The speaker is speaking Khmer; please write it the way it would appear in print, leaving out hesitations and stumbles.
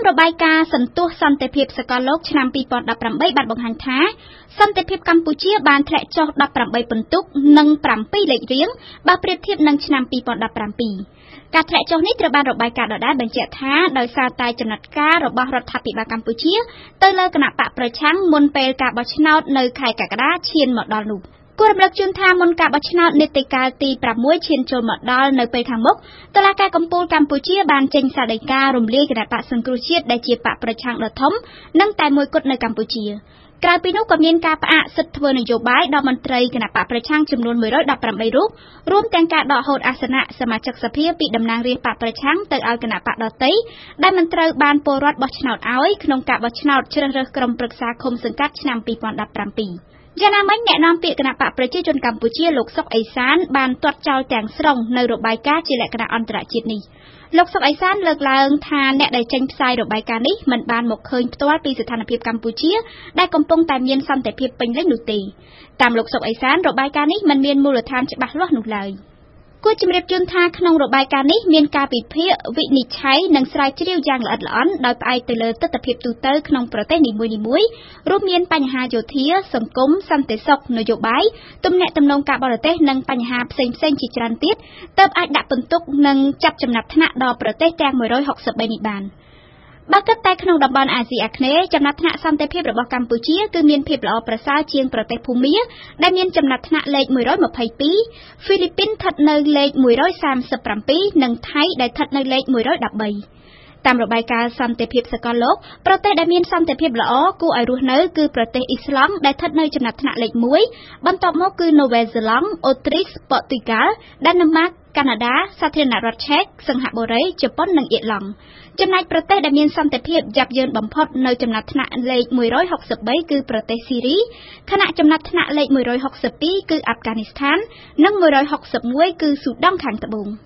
របាយការណ៍សន្ទុះសន្តិភាពសកលលោកឆ្នាំ 2018 បានបង្ហាញថាសន្តិភាពកម្ពុជាបានធ្លាក់ចុះ 18 ពិន្ទុនិង 7 លេខរៀងបើប្រៀបធៀបនឹងឆ្នាំ 2017 ការធ្លាក់ចុះនេះត្រូវបានរបាយការណ៍ដដែលបញ្ជាក់ថាដោយសារតែចំណាត់ការរបស់រដ្ឋាភិបាលកម្ពុជាទៅលើគណៈបកប្រឆាំងមុនពេលការបោះឆ្នោតនៅខែកក្កដាឈានមកដល់នោះគួររំលឹកជូនថាមុនការបោះឆ្នោតនីតិកាលទី6ឈានចូលមកដល់នៅពេលខាងមុខតុលាការកំពូលកម្ពុជាបានចេញសាលដីការំលាយគណៈបកសង្គ្រោះជាតិដែលជាបកប្រឆាំងដ៏ធំនិងតែមួយគត់នៅកម្ពុជាក្រៅពីនោះក៏មានការផ្អាកសិទ្ធិធ្វើនយោបាយដល់មន្ត្រីគណៈបកប្រឆាំងចំនួន118រូបរួមទាំងការដកហូតអាសនៈសមាជិកសភាពីតំណាងរាស្ត្របកប្រឆាំងទៅឲ្យគណៈបកដទៃដែលមិនត្រូវបានពលរដ្ឋបោះឆ្នោតឲ្យក្នុងការបោះឆ្នោតជ្រើសរើសក្រុមប្រឹក្សាឃុំសង្កាត់ឆ្នាំ 2017 យ៉ាងណាមិញអ្នកនាំពាក្យគណៈបកប្រជាជនកម្ពុជាលោកសុកអេសានបានទាត់ចោលទាំងស្រុងនៅរបាយការណ៍ជាលក្ខណៈអន្តរជាតិនេះលោកសុកអេសានលើកឡើងថាអ្នកដែលចេញផ្សាយរបាយការណ៍នេះមិនបានមកឃើញផ្ទាល់ពីស្ថានភាពកម្ពុជាដែលកំពុងតែមានសន្តិភាពពេញលេញនោះទេតាមលោកសុកអេសានរបាយការណ៍នេះមិនមានមូលដ្ឋានច្បាស់លាស់នោះឡើយគួរជំរាបជូនថាក្នុងរបាយការណ៍នេះមានការពិភាក្សាវិនិច្ឆ័យនិងស្រាវជ្រាវយ៉ាងល្អិតល្អន់ដោយផ្អែកទៅលើទស្សនវិជ្ជាទូទៅក្នុងប្រទេសនីមួយៗរួមមានបញ្ហាយោធាសង្គមសន្តិសុខនយោបាយទំនាក់ទំនងការបរទេសនិងបញ្ហាផ្សេងៗជាច្រើនទៀតទើបអាចដាក់ពិន្ទុនិងចាប់ចំណាត់ថ្នាក់ដល់ប្រទេសទាំង163នេះបានបើគិតតែក្នុងតំបន់អាស៊ីអាគ្នេយ៍ចំណាត់ថ្នាក់សន្តិភាពរបស់កម្ពុជាគឺមានភាពល្អប្រសើរជាងប្រទេសភូមាដែលមានចំណាត់ថ្នាក់លេខ122ហ្វីលីពីនស្ថិតនៅលេខ137និងថៃដែលស្ថិតនៅលេខ113តាមរបាយការណ៍សន្តិភាពសកលលោកប្រទេសដែលមានសន្តិភាពល្អគួរឲ្យរស់នៅគឺប្រទេសអ៊ីស្លង់ដែលស្ថិតនៅចំណាត់ថ្នាក់លេខ1បន្ទាប់មកគឺនូវែលសេឡង់អូទ្រីសប៉ូទុយហ្គាល់ដាណឺម៉ាកកាណាដាសាធារណរដ្ឋឆេកសិង្ហបុរីជប៉ុននិងអ៊ីឡង់ចំណែកប្រទេសដែលមានសន្តិភាពយ៉ាប់យ៉ឺនបំផុតនៅចំណាត់ថ្នាក់លេខ163គឺប្រទេសស៊ីរីខណៈចំណាត់ថ្នាក់លេខ162គឺអាហ្វហ្គានីស្ថាននិង161គឺស៊ូដង់ខាងត្បូង